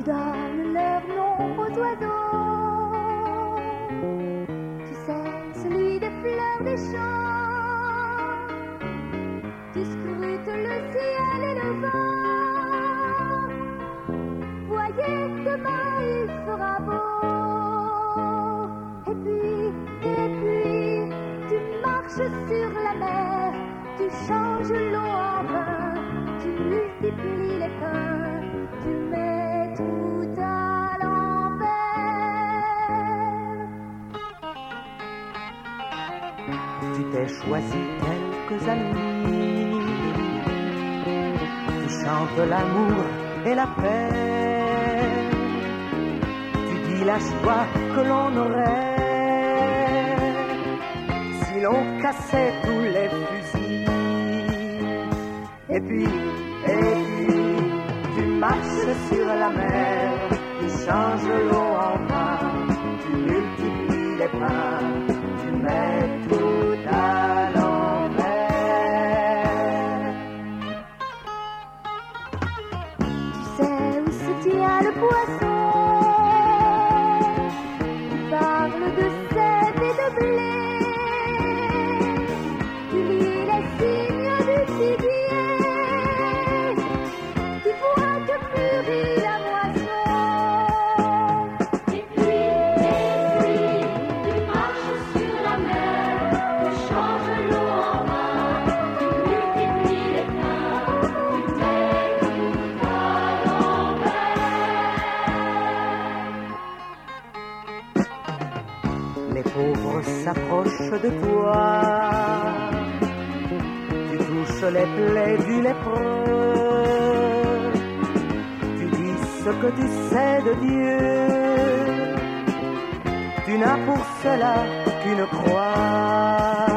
donnes leur nom aux oiseaux. Tu sais, celui des fleurs des champs. Tu scrutes le ciel et le vent. Voyez, demain il fera beau. Et puis, tu marches sur la mer. Tu changes l'eau en vin. Tu multiplies les pains. Tu mets tout à l'envers. Tu t'es choisi quelques amis. Tu chantes l'amour et la paix. Tu dis la joie que l'on aurait si l'on cassait tous les fusils. Et puis, tu marches sur la mer. Tu changes l'eau en vin. Tu multiplies les pains. Tu mets tout à l'envers. Tu sais où se tient le poisson. Tu parles de sève et de blé. Tu lis les signes du figuier. Tu vois que fleurit la moisson. Et puis, tu marches sur la mer. Tu changes l'eau en vin. Tu multiplies les pains. Tu mets tout à l'envers. Les pauvres s'approchent de toi. Tu touches les plaies du lépreux. Tu dis ce que tu sais de Dieu. Tu n'as pour cela qu'une croix.